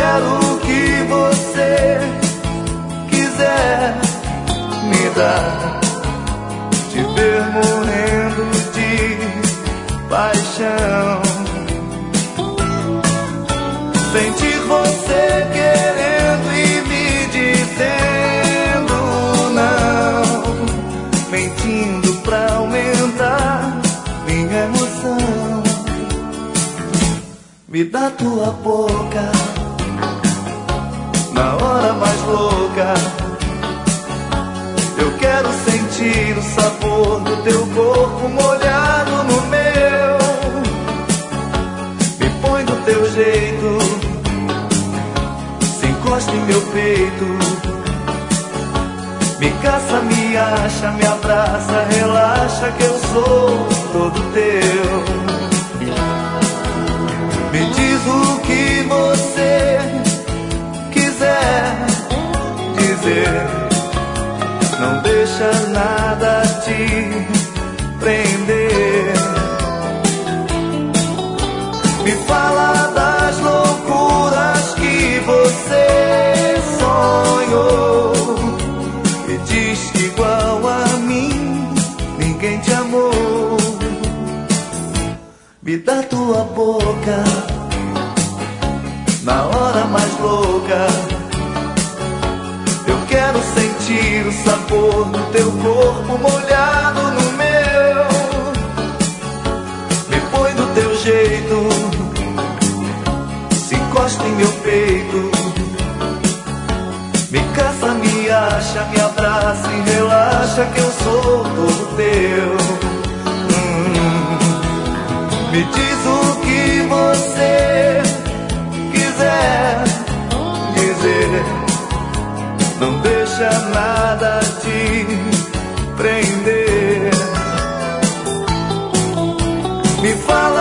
quero o que você quiser me dar. Te ver morrendo de paixão, sentir você querendo e me dizendo não, mentindo pra aumentar minha emoção. Me dá tua boca na hora mais louca. Eu quero sentir o sabor do teu corpo molhado no meu. Me põe do teu jeito, se encosta em meu peito. Me caça, me acha, me abraça, relaxa que eu sou todo teu. Me diz o que você quiser dizer, não deixa nada te prender. Me fala das loucuras que você sonhou. Me diz que igual a mim ninguém te amou. Me dá tua boca na hora mais louca. Eu quero sentir o sabor do teu corpo molhado no meu. Me põe do teu jeito, se encosta em meu peito. Me caça, me acha, me abraça e relaxa que eu sou todo teu. Me diz o que você quiser dizer, não deixa nada te prender. Me fala